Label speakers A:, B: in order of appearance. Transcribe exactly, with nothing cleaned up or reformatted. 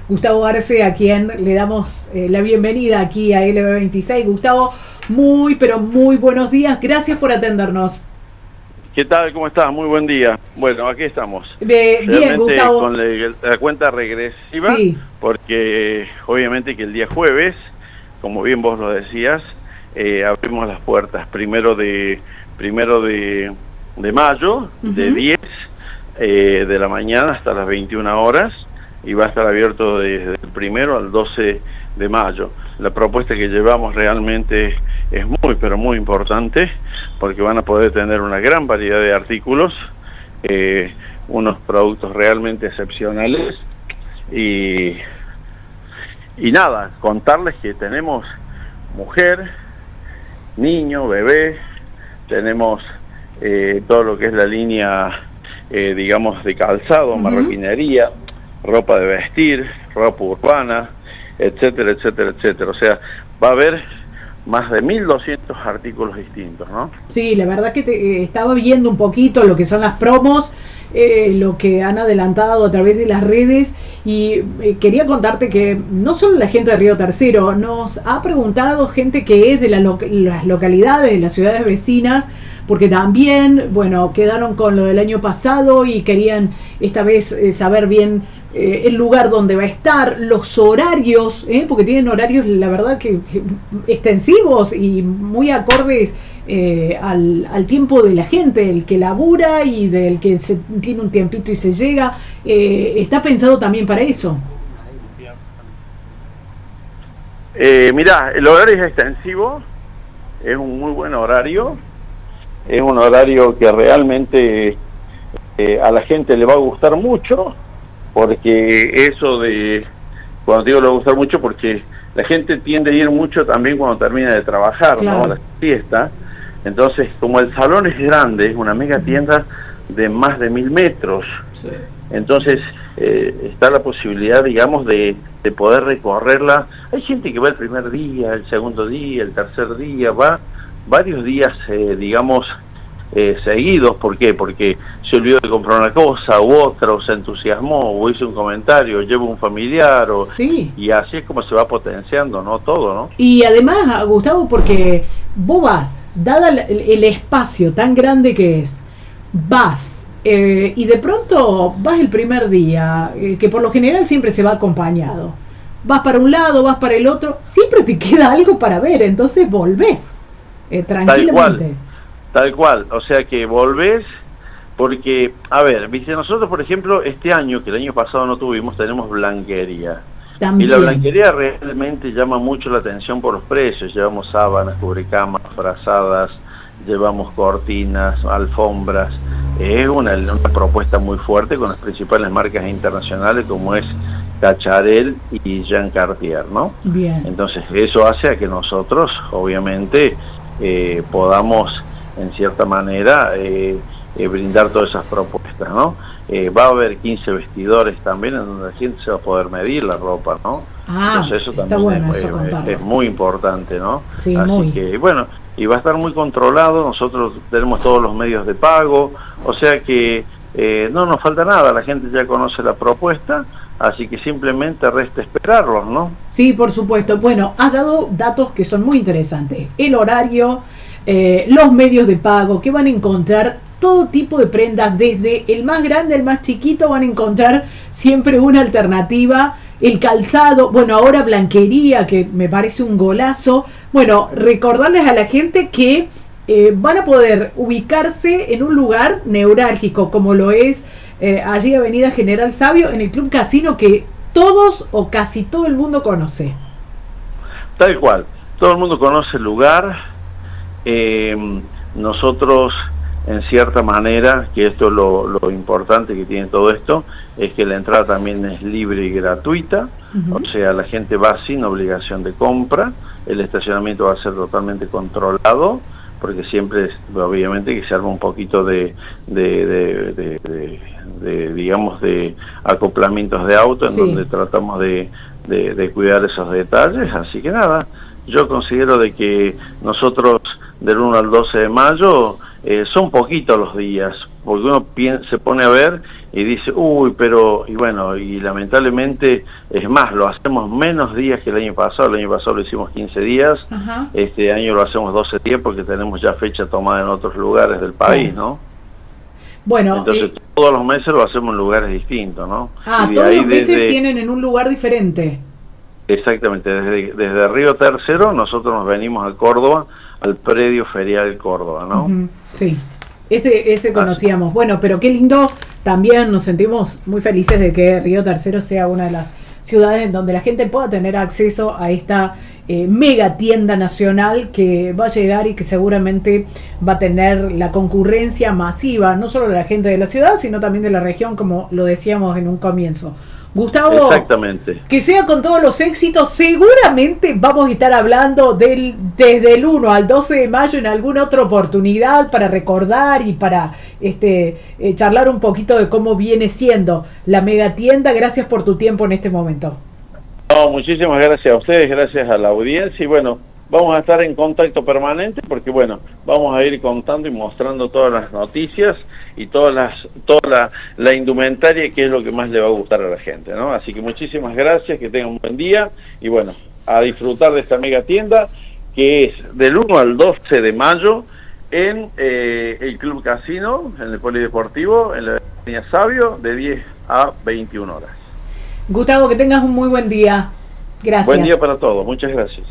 A: Gustavo Arce, a quien le damos eh, la bienvenida aquí a L B veintiséis. Gustavo, muy, pero muy buenos días. Gracias por atendernos.
B: ¿Qué tal? ¿Cómo estás? Muy buen día. Bueno, aquí estamos.
A: Eh, bien, Gustavo.
B: Con la, la cuenta regresiva,
A: sí.
B: Porque obviamente que el día jueves, como bien vos lo decías, eh, abrimos las puertas primero de primero de, de mayo, uh-huh. de diez eh, de la mañana hasta las veintiuna horas, y va a estar abierto desde el primero al doce de mayo. La propuesta que llevamos realmente es muy, pero muy importante, porque van a poder tener una gran variedad de artículos, eh, unos productos realmente excepcionales, y, y nada, contarles que tenemos mujer, niño, bebé, tenemos eh, todo lo que es la línea, eh, digamos, de calzado, uh-huh. marroquinería, ropa de vestir, ropa urbana, etcétera, etcétera, etcétera. O sea, va a haber más de mil doscientos artículos distintos, ¿no?
A: Sí, la verdad que te, eh, estaba viendo un poquito lo que son las promos, eh, lo que han adelantado a través de las redes, y eh, quería contarte que no solo la gente de Río Tercero, nos ha preguntado gente que es de la lo- las localidades, de las ciudades vecinas, porque también, bueno, quedaron con lo del año pasado y querían esta vez eh, saber bien eh, el lugar donde va a estar, los horarios, eh, porque tienen horarios, la verdad, que, que extensivos y muy acordes eh, al, al tiempo de la gente, el que labura y del que se tiene un tiempito y se llega. Eh, está pensado también para eso.
B: Eh, mirá, el horario es extensivo, es un muy buen horario. Es un horario que realmente eh, a la gente le va a gustar mucho, porque eso de, cuando digo le va a gustar mucho, porque la gente tiende a ir mucho también cuando termina de trabajar, claro. ¿no? A la fiesta. Entonces, como el salón es grande, es una mega tienda de más de mil metros, sí. Entonces eh, está la posibilidad, digamos, de, de poder recorrerla. Hay gente que va el primer día, el segundo día, el tercer día, va varios días, eh, digamos, eh, seguidos. ¿Por qué? Porque se olvidó de comprar una cosa u otra, o se entusiasmó, o hizo un comentario, o lleva un familiar, o,
A: sí.
B: Y así es como se va potenciando, ¿no? Todo, ¿no?
A: Y además, Gustavo, porque vos vas, dada el, el espacio tan grande que es, vas, eh, y de pronto vas el primer día, eh, que por lo general siempre se va acompañado, vas para un lado, vas para el otro, siempre te queda algo para ver, entonces volvés. Eh, tranquilamente.
B: Tal cual, tal cual, o sea que volvés, porque, a ver, viste, nosotros por ejemplo, este año, que el año pasado no tuvimos, tenemos blanquería. También. Y la blanquería realmente llama mucho la atención por los precios. Llevamos sábanas, cubrecamas, frazadas, llevamos cortinas, alfombras. Es una, una propuesta muy fuerte con las principales marcas internacionales como es Cacharel y Jean Cartier, ¿no?
A: Bien.
B: Entonces eso hace a que nosotros, obviamente, Eh, podamos en cierta manera eh, eh, brindar todas esas propuestas, ¿no? Eh, va a haber quince vestidores también en donde la gente se va a poder medir la ropa, ¿no?
A: Ah,
B: entonces eso también
A: bueno,
B: es,
A: eso
B: es, es muy importante, ¿no?
A: Sí,
B: así
A: muy.
B: que bueno, y va a estar muy controlado. Nosotros tenemos todos los medios de pago, o sea que eh, no nos falta nada, la gente ya conoce la propuesta. Así que simplemente resta esperarlos, ¿no?
A: Sí, por supuesto. Bueno, has dado datos que son muy interesantes. El horario, eh, los medios de pago, que van a encontrar todo tipo de prendas, desde el más grande al más chiquito, van a encontrar siempre una alternativa. El calzado, bueno, ahora blanquería, que me parece un golazo. Bueno, recordarles a la gente que eh, van a poder ubicarse en un lugar neurálgico, como lo es Eh, allí Avenida General Sabio, en el Club Casino, que todos o casi todo el mundo conoce.
B: Tal cual, todo el mundo conoce el lugar. Eh, nosotros, en cierta manera, que esto es lo, lo importante que tiene todo esto, es que la entrada también es libre y gratuita. Uh-huh. O sea, la gente va sin obligación de compra, el estacionamiento va a ser totalmente controlado, porque siempre, obviamente, que se arma un poquito de, de, de, de, de, de digamos, de acoplamientos de auto, en sí. donde tratamos de, de, de cuidar esos detalles. Así que nada, yo considero de que nosotros del uno al doce de mayo, eh, son poquitos los días, porque uno piensa, se pone a ver y dice, uy, pero, y bueno, y lamentablemente, es más, lo hacemos menos días que el año pasado. El año pasado lo hicimos quince días,
A: Ajá.
B: Este año lo hacemos doce días porque tenemos ya fecha tomada en otros lugares del país, ¿no?
A: Bueno,
B: entonces
A: eh,
B: todos los meses lo hacemos en lugares distintos, ¿no?
A: Ah,
B: y de
A: todos
B: ahí
A: los meses
B: desde,
A: tienen en un lugar diferente.
B: Exactamente, desde, desde Río Tercero nosotros nos venimos a Córdoba, al predio ferial Córdoba, ¿no?
A: Uh-huh. Sí, ese, ese conocíamos. Bueno, pero qué lindo, también nos sentimos muy felices de que Río Tercero sea una de las ciudades en donde la gente pueda tener acceso a esta eh, mega tienda nacional que va a llegar y que seguramente va a tener la concurrencia masiva, no solo de la gente de la ciudad, sino también de la región, como lo decíamos en un comienzo. Gustavo,
B: exactamente,
A: que sea con todos los éxitos. Seguramente vamos a estar hablando del desde el uno al doce de mayo en alguna otra oportunidad para recordar y para este eh, charlar un poquito de cómo viene siendo la mega tienda. Gracias por tu tiempo en este momento.
B: No, muchísimas gracias a ustedes, gracias a la audiencia, y bueno, vamos a estar en contacto permanente porque bueno, vamos a ir contando y mostrando todas las noticias y todas las toda la, la indumentaria, que es lo que más le va a gustar a la gente, ¿no? Así que muchísimas gracias, que tengan un buen día y bueno, a disfrutar de esta mega tienda que es del uno al doce de mayo en eh, el Club Casino, en el Polideportivo, en la Avenida Sabio, de diez a veintiuna horas.
A: Gustavo, que tengas un muy buen día. Gracias.
B: Buen día para todos, muchas gracias.